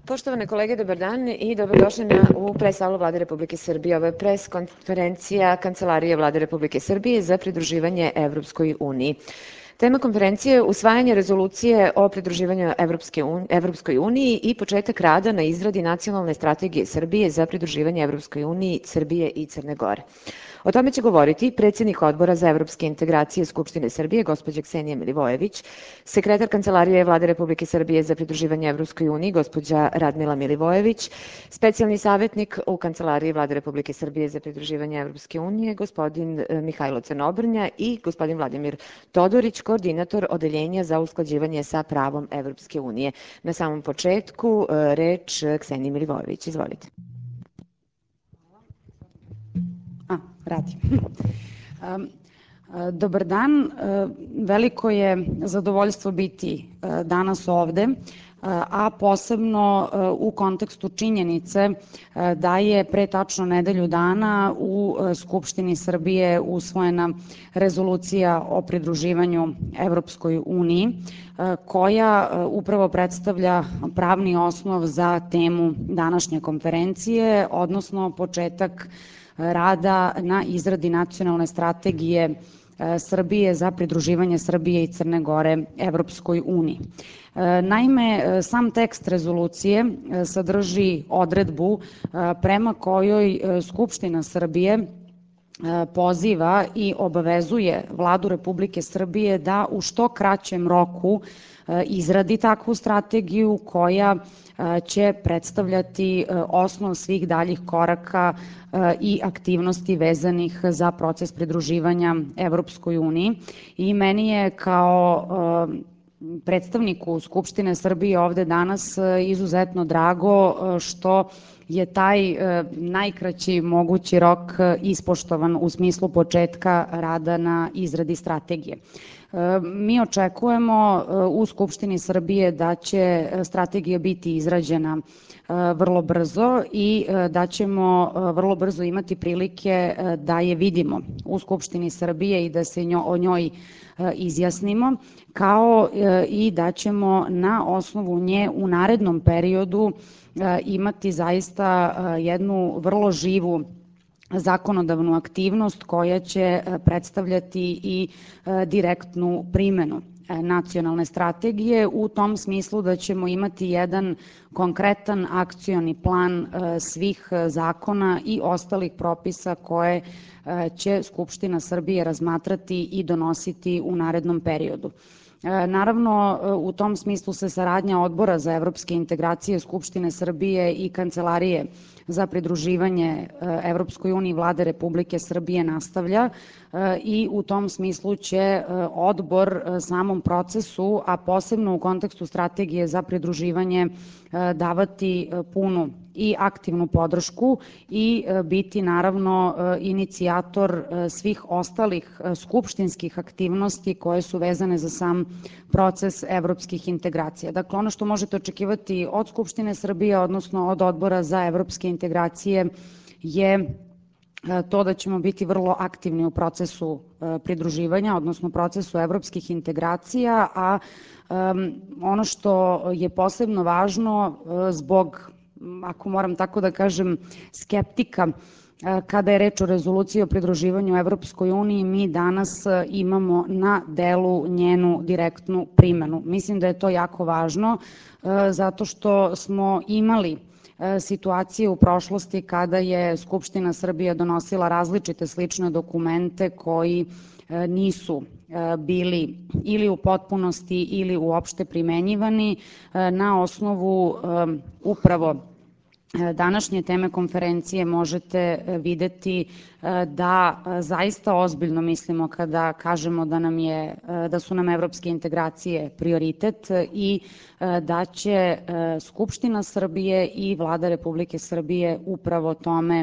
Poštovane kolege, dobar dan i dobrodošli u pres-salu Vlade Republike Srbije. Ovo je pres-konferencija Kancelarije Vlade Republike Srbije za pridruživanje Evropskoj uniji. Tema konferencije je usvajanje rezolucije o pridruživanju Evropskoj uniji i početak rada na izradi nacionalne strategije Srbije za pridruživanje Evropskoj uniji, Srbije i Crne Gore. O tome će govoriti predsednik Odbora za evropske integracije Skupštine Srbije, gospođa Ksenija Milivojević, sekretar Kancelarije Vlade Republike Srbije za pridruživanje Evropskoj uniji, gospođa Radmila Milivojević, specijalni savetnik u Kancelariji Vlade Republike Srbije za pridruživanje Evropske unije, gospodin Mihajlo Crnobrnja i gospodin Vladimir Todorić, koordinator Odeljenja za usklađivanje sa pravom Evropske unije. Na samom početku reč Kseniji Milivojević. Izvolite. Radi. Dobar dan, veliko je zadovoljstvo biti danas ovde, a posebno u kontekstu činjenice da je pre tačno nedelju dana u Skupštini Srbije usvojena rezolucija o pridruživanju Evropskoj uniji, koja upravo predstavlja pravni osnov za temu današnje konferencije, odnosno početak rada na izradi nacionalne strategije Srbije za pridruživanje Srbije i Crne Gore Evropskoj uniji. Naime, sam tekst rezolucije sadrži odredbu prema kojoj Skupština Srbije poziva i obavezuje Vladu Republike Srbije da u što kraćem roku izradi takvu strategiju koja će predstavljati osnov svih daljih koraka i aktivnosti vezanih za proces pridruživanja Evropskoj uniji. I meni je kao predstavniku Skupštine Srbije ovde danas izuzetno drago što je taj najkraći mogući rok ispoštovan u smislu početka rada na izradi strategije. Mi očekujemo u Skupštini Srbije da će strategija biti izrađena vrlo brzo i da ćemo vrlo brzo imati prilike da je vidimo u Skupštini Srbije i da se o njoj izjasnimo, kao i da ćemo na osnovu nje u narednom periodu imati zaista jednu vrlo živu zakonodavnu aktivnost koja će predstavljati i direktnu primenu nacionalne strategije, u tom smislu da ćemo imati jedan konkretan akcioni plan svih zakona i ostalih propisa koje će Skupština Srbije razmatrati i donositi u narednom periodu. Naravno, u tom smislu se saradnja Odbora za evropske integracije Skupštine Srbije i Kancelarije za pridruživanje Evropskoj uniji Vlade Republike Srbije nastavlja i u tom smislu će Odbor samom procesu, a posebno u kontekstu strategije za pridruživanje, davati punu i aktivnu podršku i biti naravno inicijator svih ostalih skupštinskih aktivnosti koje su vezane za sam proces evropskih integracija. Dakle, ono što možete očekivati od Skupštine Srbije, odnosno od Odbora za evropske integracije je to da ćemo biti vrlo aktivni u procesu pridruživanja, odnosno procesu evropskih integracija, a ono što je posebno važno zbog, ako moram tako da kažem, skeptika kada je reč o rezoluciji o pridruživanju Evropskoj uniji, mi danas imamo na delu njenu direktnu primenu. Mislim da je to jako važno zato što smo imali situacije u prošlosti kada je Skupština Srbije donosila različite slične dokumente koji nisu bili ili u potpunosti ili uopšte primenjivani. Na osnovu upravo današnje teme konferencije možete videti da zaista ozbiljno mislimo kada kažemo da su nam evropske integracije prioritet i da će Skupština Srbije i Vlada Republike Srbije upravo tome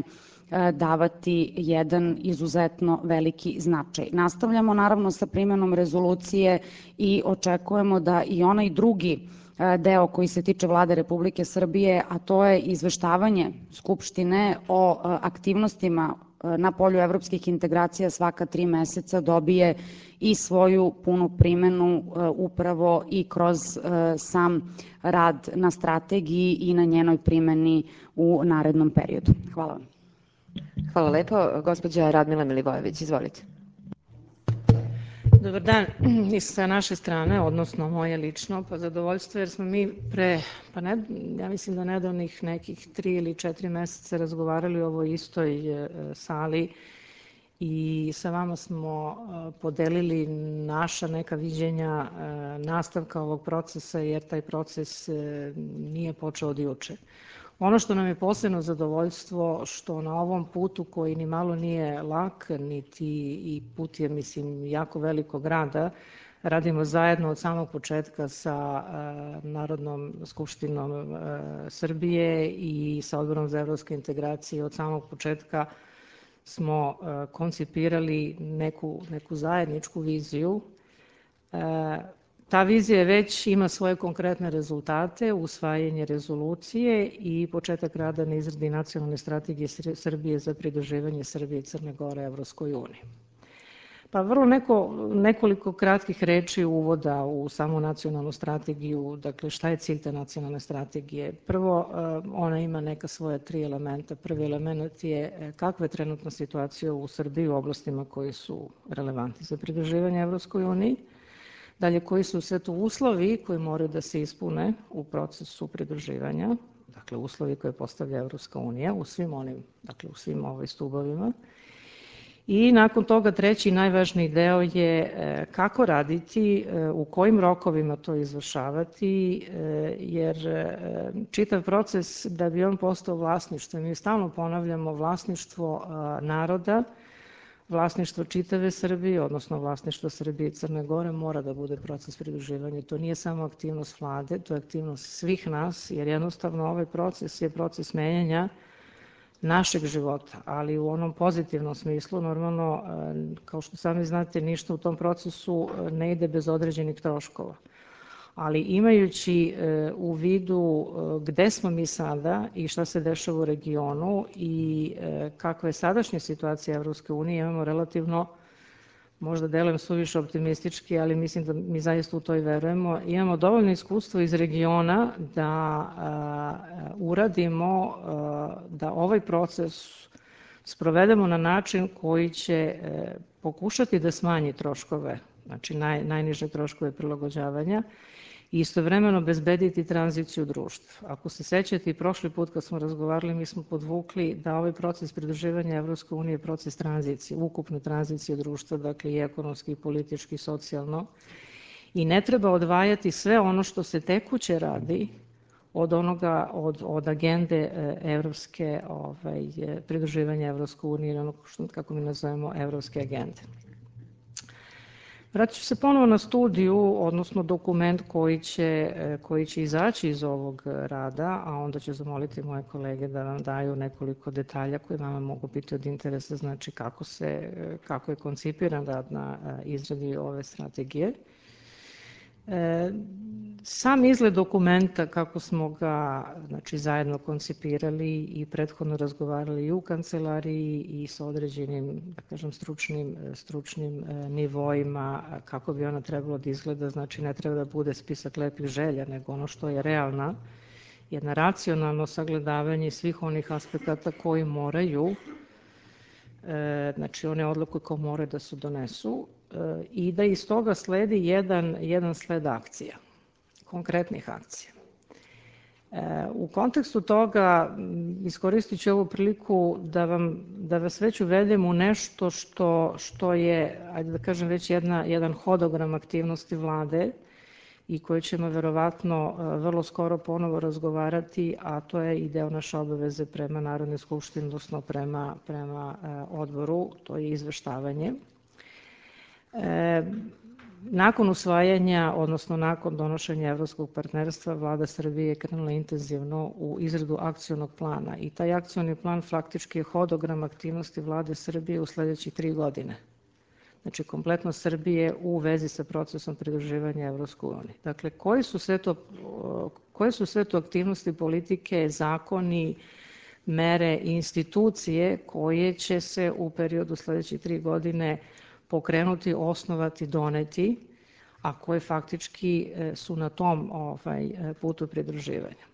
davati jedan izuzetno veliki značaj. Nastavljamo naravno sa primenom rezolucije i očekujemo da i onaj drugi deo koji se tiče Vlade Republike Srbije, a to je izveštavanje Skupštine o aktivnostima na polju evropskih integracija svaka 3 meseca dobije i svoju punu primenu upravo i kroz sam rad na strategiji i na njenoj primeni u narednom periodu. Hvala vam. Hvala lepo. Gospođa Radmila Milivojević, izvolite. Dobar dan i sa naše strane, odnosno moje lično, pa zadovoljstvo jer smo mi ja mislim da nedavnih nekih 3 ili 4 meseca razgovarali o ovoj istoj sali i sa vama smo podelili naša neka viđenja nastavka ovog procesa, jer taj proces nije počeo od juče. Ono što nam je posebno zadovoljstvo, što na ovom putu koji ni malo nije lak, niti i put je, mislim, jako velikog rada, radimo zajedno od samog početka sa Narodnom skupštinom Srbije i sa Odborom za evropske integracije. Od samog početka smo koncipirali neku zajedničku viziju. Ta vizija već ima svoje konkretne rezultate, usvajanje rezolucije i početak rada na izradi nacionalne strategije Srbije za pridruživanje Srbije i Crne Gore Evropskoj uniji. Pa vrlo nekoliko kratkih reči uvoda u samu nacionalnu strategiju, dakle šta je cilj te nacionalne strategije. Prvo, ona ima neka svoja 3 elementa. Prvi element je kakva je trenutna situacija u Srbiji u oblastima koji su relevantni za pridruživanje Evropskoj uniji. Dalje, koji su sve to uslovi koji moraju da se ispune u procesu pridruživanja, dakle uslovi koje postavlja Evropska unija u svim stubovima. I nakon toga treći najvažniji deo je kako raditi, u kojim rokovima to izvršavati, jer čitav proces da bi on postao vlasništvo, mi stalno ponavljamo vlasništvo naroda, vlasništvo čitave Srbije, odnosno vlasništvo Srbije i Crne Gore mora da bude proces pridruživanja. To nije samo aktivnost vlade, to je aktivnost svih nas, jer jednostavno ovaj proces je proces menjanja našeg života, ali u onom pozitivnom smislu. Normalno, kao što sami znate, ništa u tom procesu ne ide bez određenih troškova. Ali imajući u vidu gde smo mi sada i šta se dešava u regionu i kakva je sadašnja situacija Evropske unije, imamo relativno, možda delujem suviše optimistički, ali mislim da mi zaista u to i verujemo, imamo dovoljno iskustva iz regiona da uradimo, da ovaj proces sprovedemo na način koji će pokušati da smanji troškove, znači najniže troškove prilagođavanja, i istovremeno obezbediti tranziciju društva. Ako se sećate, i prošli put kad smo razgovarali, mi smo podvukli da ovaj proces pridruživanja Evropske unije je proces tranzicije, ukupne tranzicije društva, dakle i ekonomski, i politički, i socijalno, i ne treba odvajati sve ono što se tekuće radi od agende evropske, pridruživanja Evropske unije ili onog što, kako mi nazovemo, evropske agende. Vratit ću se ponovo na studiju, odnosno dokument koji će izaći iz ovog rada, a onda ću zamoliti moje kolege da vam daju nekoliko detalja koji vama mogu biti od interesa, znači kako je koncipiran rad na izradi ove strategije. Sam izgled dokumenta, kako smo ga zajedno koncipirali i prethodno razgovarali i u kancelariji i sa određenim, da kažem, stručnim nivoima, kako bi ona trebalo da izgleda, znači ne treba da bude spisak lepih želja, nego ono što je realna, jedno racionalno sagledavanje svih onih aspekata koji moraju, znači one odluke koje moraju da se donesu, i da iz toga sledi jedan sled akcija, konkretnih akcija. U kontekstu toga iskoristit ću ovu priliku da vas već uvedem u nešto što je, ajde da kažem, već jedan hodogram aktivnosti vlade i koje ćemo verovatno vrlo skoro ponovo razgovarati, a to je i deo naše obaveze prema Narodnoj skupštini, odnosno prema odboru, to je izveštavanje. Nakon usvajanja, odnosno nakon donošenja evropskog partnerstva, Vlada Srbije je krenula intenzivno u izradu akcionog plana i taj akcioni plan faktički je hodogram aktivnosti Vlade Srbije u sledećih 3 godine. Znači, kompletno Srbije u vezi sa procesom pridruživanja Evropskoj uniji. Dakle, koje su sve to aktivnosti, politike, zakoni, mere i institucije koje će se u periodu sledeće 3 godine pokrenuti, osnovati, doneti, a koje faktički su na tom putu pridruživanja.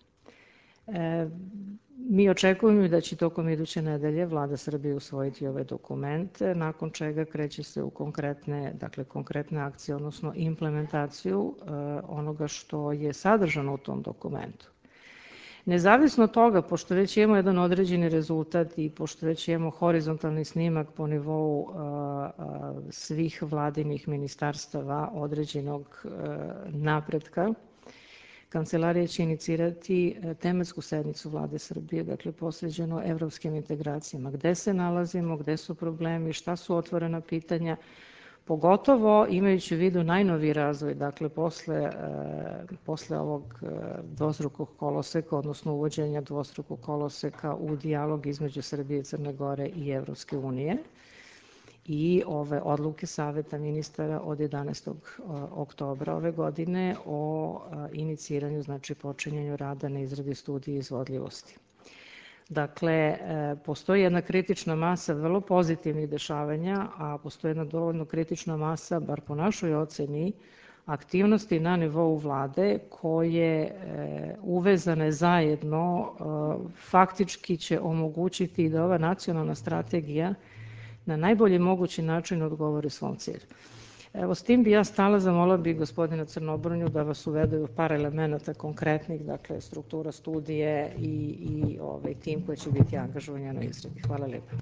Mi očekujemo da će tokom iduće nedelje Vlada Srbije usvojiti ovaj dokument, nakon čega kreće se u konkretne akcije, odnosno implementaciju onoga što je sadržano u tom dokumentu. Nezavisno od toga, pošto već imamo jedan određeni rezultat i pošto već imamo horizontalni snimak po nivou svih vladinih ministarstava određenog napretka, Kancelarija će inicirati tematsku sednicu Vlade Srbije, dakle posveđeno evropskim integracijama. Gde se nalazimo, gde su problemi, šta su otvorena pitanja, pogotovo imajući u vidu najnoviji razvoj, dakle posle ovog dvostrukog koloseka, odnosno uvođenja dvostrukog koloseka u dijalog između Srbije, Crne Gore i Evropske unije i ove odluke Saveta ministara od 11. oktobra ove godine o iniciranju, znači počinjanju rada na izradi studije izvodljivosti. Dakle, postoji jedna kritična masa vrlo pozitivnih dešavanja, a postoji jedna dovoljno kritična masa, bar po našoj oceni, aktivnosti na nivou vlade koje uvezane zajedno faktički će omogućiti da ova nacionalna strategija na najbolji mogući način odgovori svom cilju. Evo, s tim bi ja stala, zamolila bi gospodina Crnobrnju da vas uvede u par elemenata konkretnih, dakle, struktura studije i tim koji će biti angažovanja na izradi. Hvala lepo.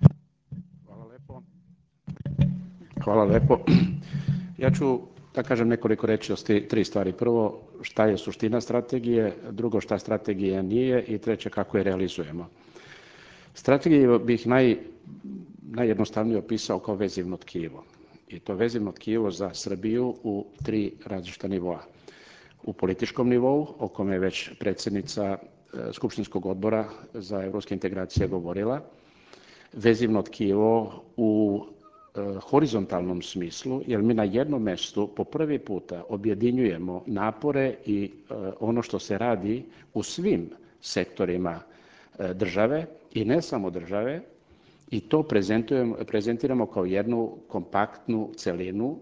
Hvala lepo. Ja ću da kažem nekoliko reči o 3 stvari. Prvo, šta je suština strategije, drugo, šta strategija nije i treće, kako je realizujemo. Strategiju bih najjednostavnije opisao kao vezivno tkivo. I to vezivno tkivo za Srbiju u 3 različita nivoa. U političkom nivou, o kome je već predsjednica Skupštinskog odbora za evropske integracije govorila, vezivno tkivo u horizontalnom smislu, jer mi na jednom mestu po prvi puta objedinjujemo napore i ono što se radi u svim sektorima države i ne samo države, i to prezentiramo kao jednu kompaktnu celinu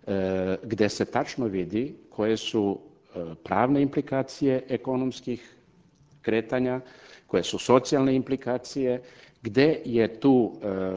gde se tačno vidi koje su pravne implikacije ekonomskih kretanja, koje su socijalne implikacije, gde je tu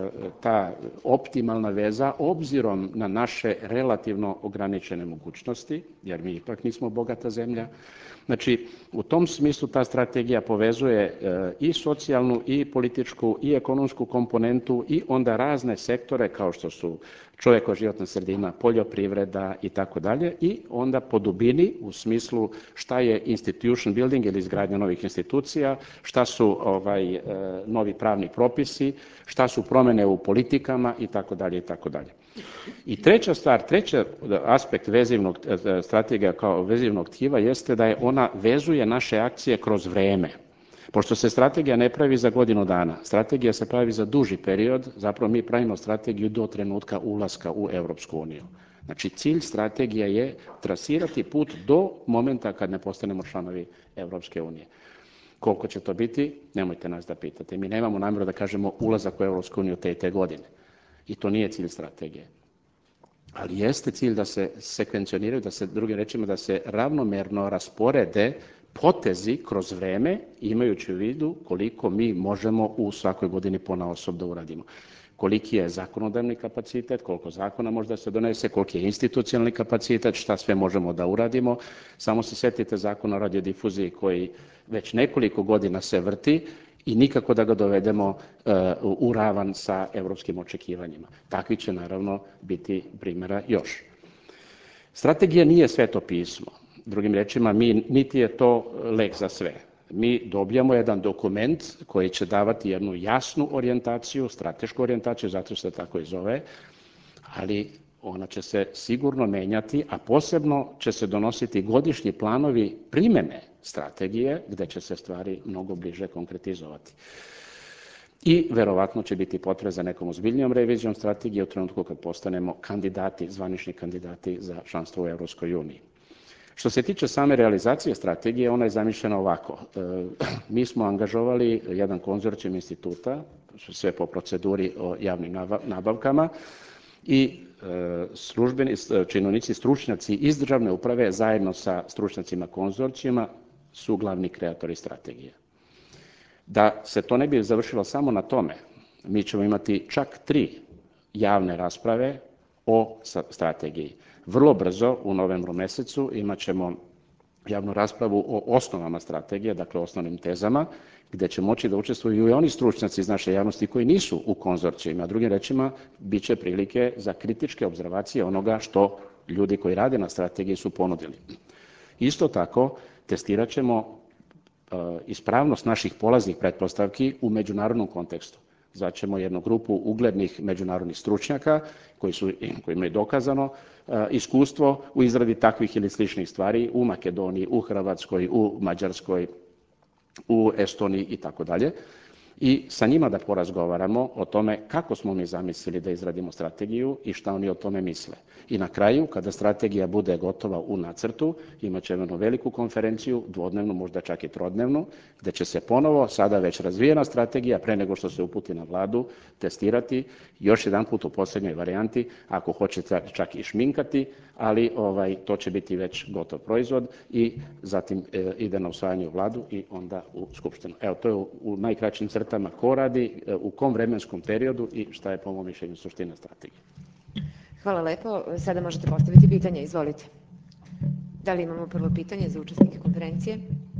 ta optimalna veza obzirom na naše relativno ograničene mogućnosti, jer mi ipak nismo bogata zemlja. Znači, u tom smislu ta strategija povezuje i socijalnu, i političku, i ekonomsku komponentu i onda razne sektore kao što su čovjeko-životna sredina, poljoprivreda i tako dalje i onda po dubini u smislu šta je institution building ili izgradnja novih institucija, šta su novi pravni propisi, šta su promene u politikama i tako dalje i tako dalje. I treća stvar, treći aspekt strategija kao vezivnog tkiva jeste da je ona vezuje naše akcije kroz vreme. Pošto se strategija ne pravi za godinu dana, strategija se pravi za duži period, zapravo mi pravimo strategiju do trenutka ulaska u Evropsku uniju. Znači, cilj strategije je trasirati put do momenta kad ne postanemo članovi Evropske unije. Koliko će to biti, nemojte nas da pitate. Mi nemamo namjeru da kažemo ulazak u Evropsku uniju te i te godine. I to nije cilj strategije. Ali jeste cilj da se sekvencioniraju, da se, drugim rečima, da se ravnomerno rasporede potezi kroz vreme, imajući u vidu koliko mi možemo u svakoj godini ponaosob da uradimo. Koliki je zakonodavni kapacitet, koliko zakona može da se donese, koliki je institucionalni kapacitet, šta sve možemo da uradimo. Samo se setite zakona o radiodifuziji koji već nekoliko godina se vrti i nikako da ga dovedemo u ravan sa evropskim očekivanjima. Takvi će naravno biti primjera još. Strategija nije sveto pismo. Drugim rečima, niti je to lek za sve. Mi dobijamo jedan dokument koji će davati jednu jasnu orijentaciju, stratešku orijentaciju, zato se tako i zove, ali ona će se sigurno menjati, a posebno će se donositi godišnji planovi primene strategije, gde će se stvari mnogo bliže konkretizovati. I verovatno će biti potreba za nekom ozbiljnijom revizijom strategije u trenutku kad postanemo kandidati, zvanični kandidati za članstvo u Evropskoj uniji. Što se tiče same realizacije strategije, ona je zamišljena ovako. Mi smo angažovali jedan konzorcijum instituta, sve po proceduri o javnim nabavkama, i činovnici, stručnjaci iz državne uprave zajedno sa stručnjacima konzorcijuma su glavni kreatori strategije. Da se to ne bi završilo samo na tome, mi ćemo imati čak 3 javne rasprave o strategiji. Vrlo brzo, u novembru mesecu, imat ćemo javnu raspravu o osnovama strategije, dakle o osnovnim tezama, gde će moći da učestvuju i oni stručnjaci iz naše javnosti koji nisu u konzorcijima. Drugim rečima, bit će prilike za kritičke obzervacije onoga što ljudi koji rade na strategiji su ponudili. Isto tako, testirat ćemo ispravnost naših polaznih pretpostavki u međunarodnom kontekstu. Zvaćemo jednu grupu uglednih međunarodnih stručnjaka koji imaju dokazano iskustvo u izradi takvih ili sličnih stvari u Makedoniji, u Hrvatskoj, u Mađarskoj, u Estoniji i tako dalje. I sa njima da porazgovaramo o tome kako smo mi zamislili da izradimo strategiju i šta oni o tome misle. I na kraju, kada strategija bude gotova u nacrtu, imat ćemo jednu veliku konferenciju, dvodnevnu, možda čak i trodnevnu, gde će se ponovo, sada već razvijena strategija, pre nego što se uputi na vladu, testirati još jedan put u poslednjoj varijanti, ako hoćete čak i šminkati, ali to će biti već gotov proizvod i zatim ide na usvajanje u vladu i onda u Skupštinu. Evo, to je u najkraćim crtama ko radi, u kom vremenskom periodu i šta je po mom mišljenju suština strategije. Hvala lepo. Sada možete postaviti pitanje. Izvolite. Da li imamo prvo pitanje za učesnike konferencije?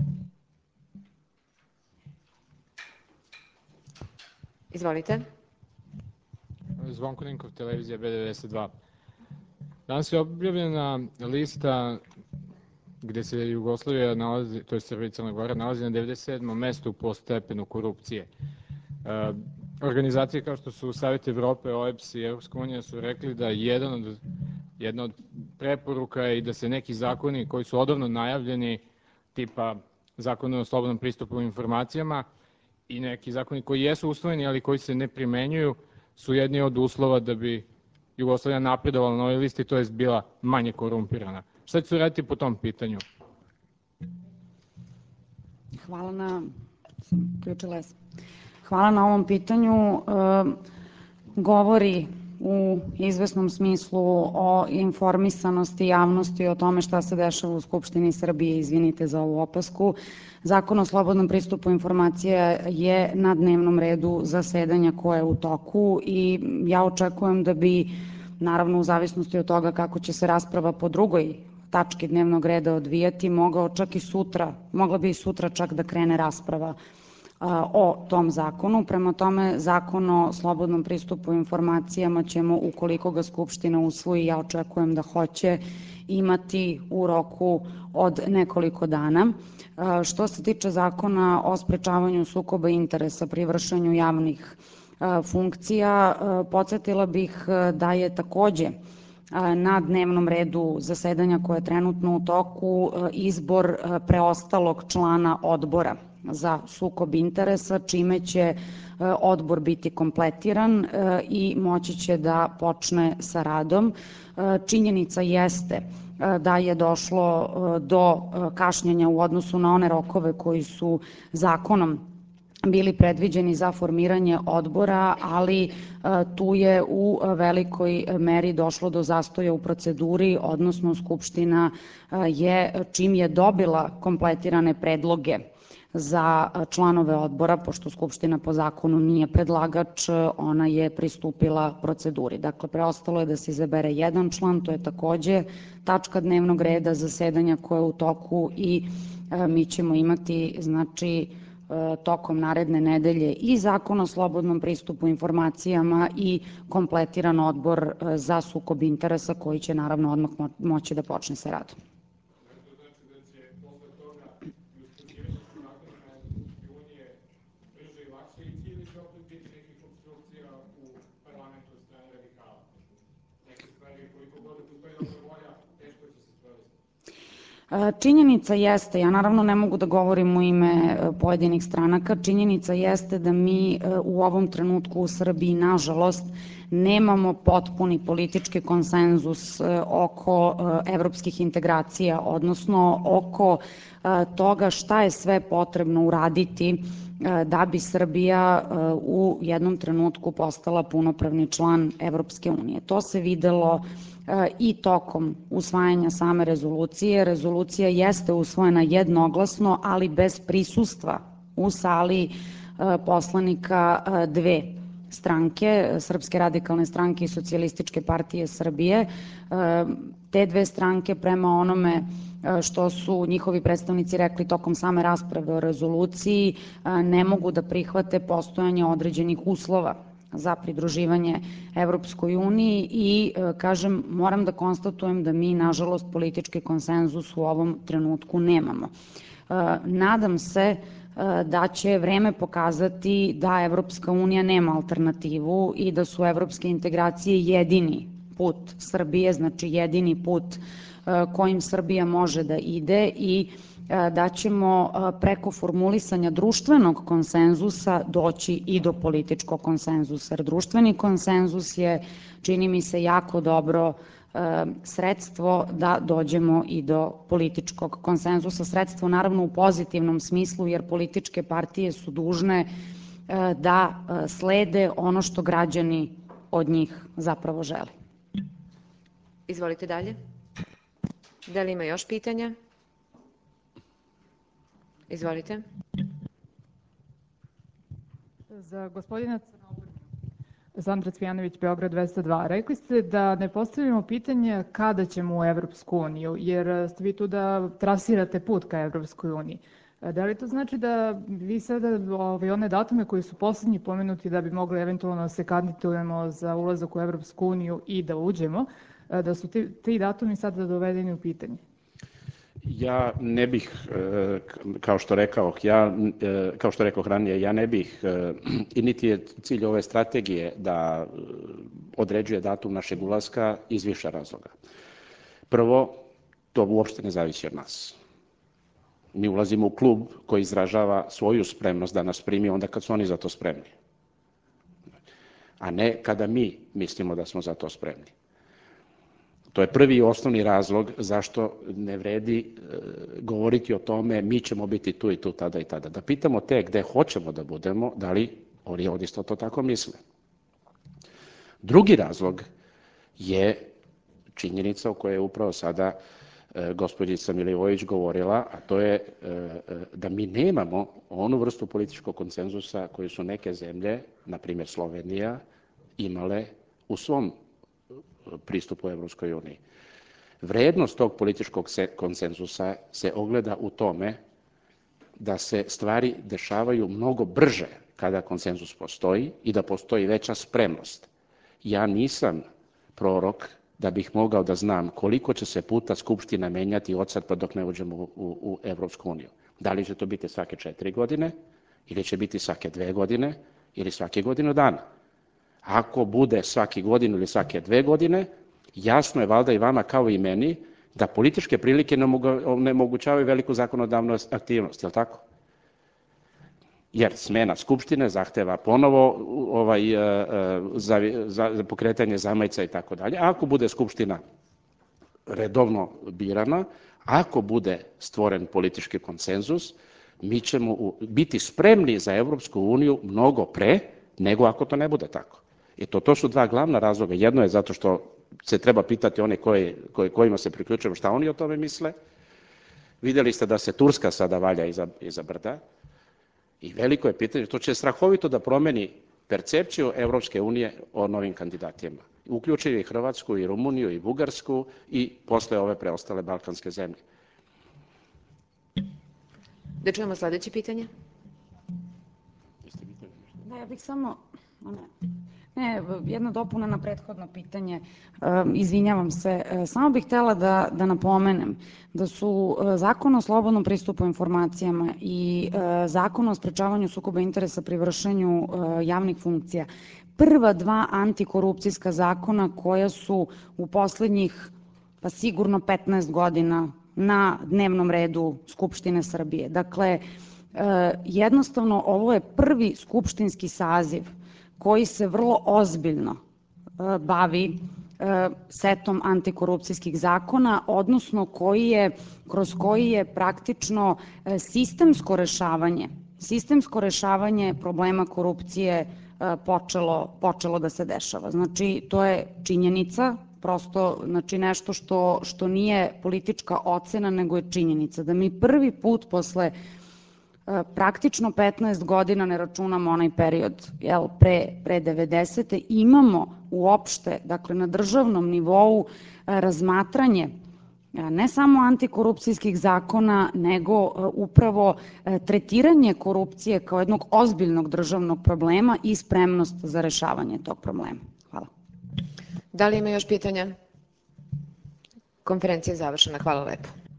Izvolite. Zvonko Ninkov, televizija B92. Danas je objavljena lista gde se Jugoslavija nalazi, to je Srbija i Crna Gora, nalazi na 97. mestu po stepenu korupcije. Organizacije kao što su Savjet Evrope, OEBS i Evropska unija su rekli da jedna od preporuka je i da se neki zakoni koji su odavno najavljeni, tipa zakona o slobodnom pristupu informacijama i neki zakoni koji jesu usvojeni, ali koji se ne primenjuju, su jedni od uslova da bi Jugoslavija napredovala na ovoj listi, to je bila manje korumpirana. Šta će se raditi po tom pitanju? Hvala na ovom pitanju. Govori u izvesnom smislu o informisanosti javnosti o tome šta se dešava u Skupštini Srbije, izvinite za ovu opasku. Zakon o slobodnom pristupu informacija je na dnevnom redu zasedanja koje je u toku i ja očekujem da bi, naravno u zavisnosti od toga kako će se rasprava po drugoj tački dnevnog reda odvijati, mogla bi i sutra čak da krene rasprava o tom zakonu. Prema tome, Zakon o slobodnom pristupu informacijama ćemo, ukoliko ga Skupština usvoji, ja očekujem da hoće, imati u roku od nekoliko dana. Što se tiče Zakona o sprečavanju sukoba interesa pri vršenju javnih funkcija, podsetila bih da je takođe na dnevnom redu zasedanja koje je trenutno u toku izbor preostalog člana odbora za sukob interesa, čime će odbor biti kompletiran i moći će da počne sa radom. Činjenica jeste da je došlo do kašnjenja u odnosu na one rokove koji su zakonom bili predviđeni za formiranje odbora, ali tu je u velikoj meri došlo do zastoja u proceduri, odnosno Skupština je, čim je dobila kompletirane predloge za članove odbora, pošto Skupština po zakonu nije predlagač, ona je pristupila proceduri. Dakle, preostalo je da se izabere jedan član, to je takođe tačka dnevnog reda zasedanja koja je u toku i mi ćemo imati, znači, tokom naredne nedelje i Zakon o slobodnom pristupu informacijama i kompletiran odbor za sukob interesa koji će naravno odmah moći da počne sa radom. To znači da će posle toga i usklađivanje sa zakonima Evropske unije brže i lakše ići ili će opet biti nekih obstrukcija u parlamentu od strane radikala? Neke stvari, koliko god da postoji dobra volja, teško će se sprovesti. Činjenica jeste, ja naravno ne mogu da govorim u ime pojedinih stranaka, činjenica jeste da mi u ovom trenutku u Srbiji, nažalost, nemamo potpuni politički konsenzus oko evropskih integracija, odnosno oko toga šta je sve potrebno uraditi da bi Srbija u jednom trenutku postala punopravni član Evropske unije. To se videlo i tokom usvajanja same rezolucije. Rezolucija jeste usvojena jednoglasno, ali bez prisustva u sali poslanika dve stranke, Srpske radikalne stranke i Socijalističke partije Srbije. Te dve stranke, prema onome što su njihovi predstavnici rekli tokom same rasprave o rezoluciji, ne mogu da prihvate postojanje određenih uslova za pridruživanje Evropskoj uniji i, kažem, moram da konstatujem da mi, nažalost, politički konsenzus u ovom trenutku nemamo. Nadam se da će vreme pokazati da Evropska unija nema alternativu i da su evropske integracije jedini put Srbije, znači jedini put kojim Srbija može da ide i da ćemo preko formulisanja društvenog konsenzusa doći i do političkog konsenzusa. Jer društveni konsenzus je, čini mi se, jako dobro sredstvo da dođemo i do političkog konsenzusa. Sredstvo naravno u pozitivnom smislu, jer političke partije su dužne da slede ono što građani od njih zapravo žele. Izvolite dalje. Da li ima još pitanja? Izvolite. Za gospodina Crnogorina. Sandra Cvijanović, Beograd 202. Rekli ste da ne postavljamo pitanje kada ćemo u Evropsku uniju, jer ste vi tu da trasirate put ka Evropskoj uniji. Da li to znači da vi sada one datume koji su poslednji pomenuti da bi mogli eventualno da se kandidujemo za ulazak u Evropsku uniju i da uđemo, da su ti datumi sada dovedeni u pitanje? Ja ne bih, kao što rekoh ranije, ja ne bih, i niti je cilj ove strategije da određuje datum našeg ulaska iz više razloga. Prvo, to uopšte ne zavisi od nas. Mi ulazimo u klub koji izražava svoju spremnost da nas primi onda kad su oni za to spremni, a ne kada mi mislimo da smo za to spremni. To je prvi i osnovni razlog zašto ne vredi govoriti o tome mi ćemo biti tu i tu, tada i tada. Da pitamo te gde hoćemo da budemo, da li oni isto to tako misle. Drugi razlog je činjenica o kojoj je upravo sada gospođica Milivojević govorila, a to je da mi nemamo onu vrstu političkog konsenzusa koju su neke zemlje, na primjer Slovenija, imale u svom pristupu Evropskoj uniji. Vrednost tog političkog konsenzusa se ogleda u tome da se stvari dešavaju mnogo brže kada konsenzus postoji i da postoji veća spremnost. Ja nisam prorok da bih mogao da znam koliko će se puta Skupština menjati od sad pa dok ne uđemo u Evropsku uniju. Da li će to biti svake 4 godine ili će biti svake 2 godine ili svake godinu dana. Ako bude svaki godinu ili svake 2 godine, jasno je valjda i vama kao i meni da političke prilike ne omogućavaju veliku zakonodavnu aktivnost, je li tako? Jer smena Skupštine zahteva ponovo za pokretanje zamajca i tako dalje. Ako bude Skupština redovno birana, ako bude stvoren politički konsenzus, mi ćemo biti spremni za Evropsku uniju mnogo pre nego ako to ne bude tako. I to su dva glavna razloga. Jedno je zato što se treba pitati one kojima se priključujemo šta oni o tome misle. Videli ste da se Turska sada valja iza brda i veliko je pitanje, to će strahovito da promeni percepciju Evropske unije o novim kandidatima. Uključuje i Hrvatsku, i Rumuniju, i Bugarsku i posle ove preostale balkanske zemlje. Da čujemo sledeće pitanje. Da, ja bih samo... jedna dopuna na prethodno pitanje. Izvinjavam se. Samo bih htela da napomenem da su Zakon o slobodnom pristupu informacijama i Zakon o sprečavanju sukoba interesa pri vršenju javnih funkcija prva dva antikorupcijska zakona koja su u poslednjih pa sigurno 15 godina na dnevnom redu Skupštine Srbije. Dakle, jednostavno ovo je prvi skupštinski saziv koji se vrlo ozbiljno bavi setom antikorupcijskih zakona, odnosno kroz koji je praktično sistemsko rešavanje problema korupcije počelo da se dešava. Znači, to je činjenica, prosto nešto što nije politička ocena, nego je činjenica da mi prvi put posle praktično 15 godina, ne računamo onaj period pre 90. imamo uopšte, dakle na državnom nivou razmatranje ne samo antikorupcijskih zakona, nego upravo tretiranje korupcije kao jednog ozbiljnog državnog problema i spremnost za rešavanje tog problema. Hvala. Da li ima još pitanja? Konferencija je završena. Hvala lepo.